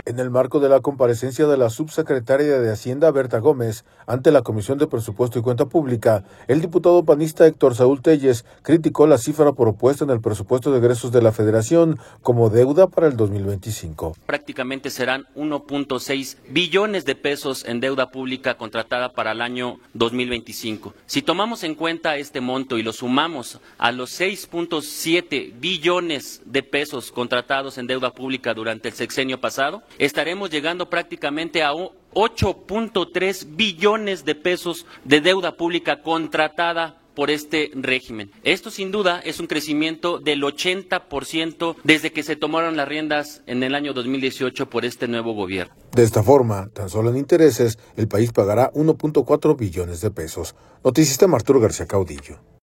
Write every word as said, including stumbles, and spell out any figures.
En el marco de la comparecencia de la subsecretaria de Hacienda, Berta Gómez, ante la Comisión de Presupuesto y Cuenta Pública, el diputado panista Héctor Saúl Telles criticó la cifra propuesta en el presupuesto de egresos de la Federación como deuda para el dos mil veinticinco. Prácticamente serán uno punto seis billones de pesos en deuda pública contratada para el año dos mil veinticinco. Si tomamos en cuenta este monto y lo sumamos a los seis punto siete billones de pesos contratados en deuda pública durante el sexenio pasado, estaremos llegando prácticamente a ocho punto tres billones de pesos de deuda pública contratada por este régimen. Esto sin duda es un crecimiento del ochenta por ciento desde que se tomaron las riendas en el año dos mil dieciocho por este nuevo gobierno. De esta forma, tan solo en intereses, el país pagará uno punto cuatro billones de pesos. Noticista Arturo García Caudillo.